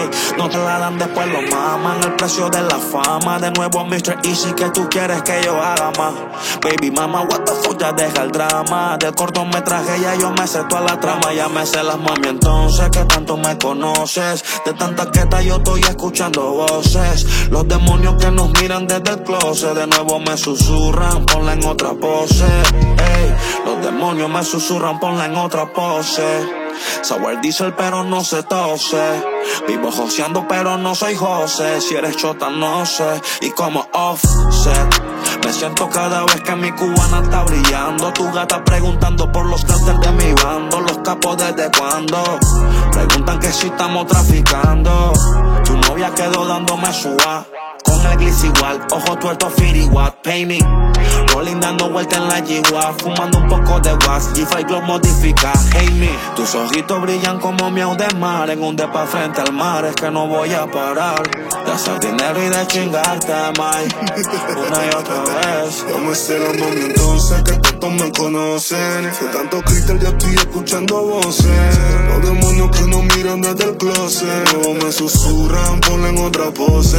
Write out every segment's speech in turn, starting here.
ey. No te la dan, después lo maman. El precio de la fama. De nuevo Mr. Easy, que tú quieres que yo haga más. Baby mama, what the fuck, ya deja el drama. Del cortometraje ya yo me sé toda la trama. Ya me sé las mami, entonces que tanto me conoces. De tanta quieta yo estoy escuchando voces. Los demonios que nos miran desde el closet. De nuevo me susurran, ponla en otra pose, ey. Los demonios me susurran, ponla en otra pose. Sour diesel pero no se tose. Vivo joseando pero no soy José. Si eres chota no sé. Y como offset me siento cada vez que mi cubana está brillando. Tu gata preguntando por los carteles de mi bando. Los capos desde cuándo. Preguntan que si estamos traficando. Tu novia quedó dándome su A. Con el glitz igual, ojo tuerto, firiwat, pay me. Rolling dando vuelta en la G-Wa, fumando un poco de wax, G5 Glow modifica, hate me. Tus ojitos brillan como miau de mar, en un depa frente al mar, es que no voy a parar de hacer dinero y de chingarte, mai, una y otra vez. Yo me sé la mami, entonces que tanto me conocen. De tanto cristal ya estoy escuchando voces. Los demonios que nos miran desde el closet. Luego me susurran, ponla en otra pose.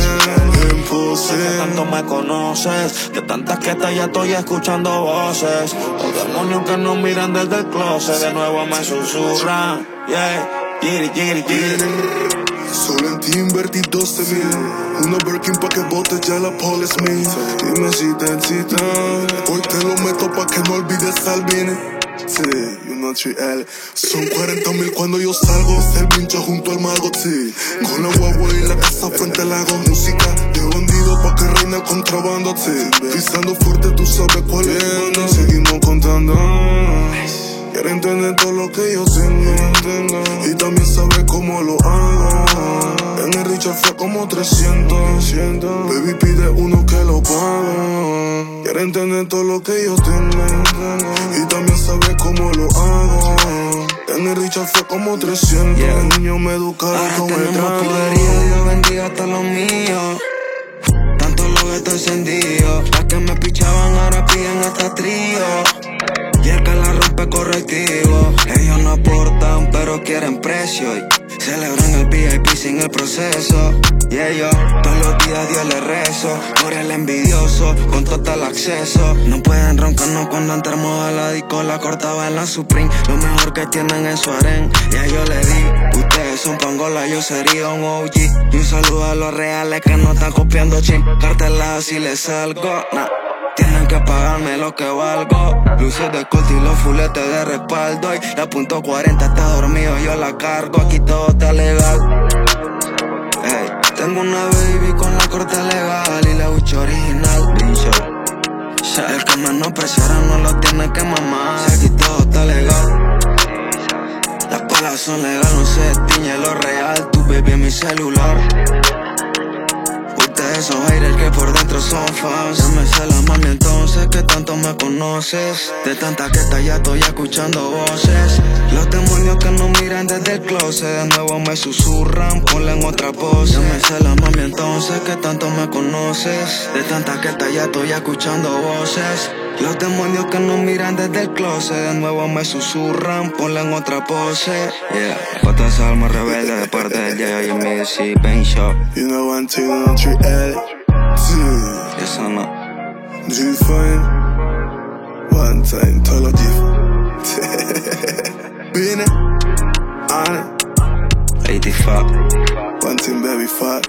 Que tanto me conoces, de tantas que ya estoy escuchando voces. Los demonios que nos miran desde el closet. De nuevo me susurran, yeah, giri, giri, giri. Solo en ti invertí 12,000. Una Birkin pa' que botes ya la police me. Dime si te excita. Hoy te lo meto pa' que no olvides al vine. Sí, you know trial. Son 40,000 cuando yo salgo. El pincho junto al mago, sí. Con la guagua y la casa frente al lago. Música de bandido pa' que reina el contrabando, sí. Pisando fuerte, tú sabes cuál es. Seguimos contando. Quiere entender todo lo que yo tengo. Y también sabe cómo lo hago. En el Richard fue como 300. Baby pide uno que lo pago. Quiere entender todo lo que yo tengo. Y también sabe cómo lo hago. En el Richard fue como 300. El niño me educaron con el trato. Poderío, Dios bendiga hasta los míos. Tanto lo que estoy encendido. Las que me pichaban ahora piden hasta trío. Y el que la rompe correctivo. Ellos no aportan pero quieren precio. Y celebran el VIP sin el proceso. Y ellos todos los días Dios les rezo. Por el envidioso con total acceso. No pueden roncarnos cuando entramos a la disco. La cortaba en la Supreme. Lo mejor que tienen en su harén. Y yo le di. Ustedes son pangolas, yo sería un OG. Y un saludo a los reales que no están copiando ching. Carteladas si les salgo, nah. Tienen que pagarme lo que valgo. Luces de corte y los fuletes de respaldo. Y la punto .40 está dormido, yo la cargo. Aquí todo está legal. Hey, tengo una baby con la corte legal y la hucha original. El que menospreciara no lo tiene que mamar. Aquí todo está legal. Las palas son legales, no se destiñe lo real. Tu baby en mi celular. Ustedes son haters que por dentro son fans. Ya me sé la mami, entonces que tanto me conoces. De tanta que ya estoy escuchando voces. Los demonios que nos miran desde el closet. De nuevo me susurran, ponla en otra pose. Ya me sé la mami, entonces que tanto me conoces. De tanta que ya estoy escuchando voces. Los demonios que nos miran desde el closet. De nuevo me susurran, ponla en otra pose. Yeah, otras almas rebeldes de parte del J.I. Missy, Pain Shop. You know one thing, no trial. Yes or no? G5 one time, todo diff. Bine, Anna 85. one thing, baby, fuck.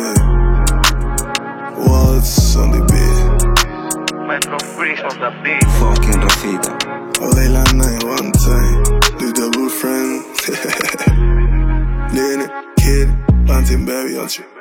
What's on the beat? Metro Freeze on the beat. Fucking Rafita. All day la night, one time. The double friend. Lene, kid, one thing, baby, on you.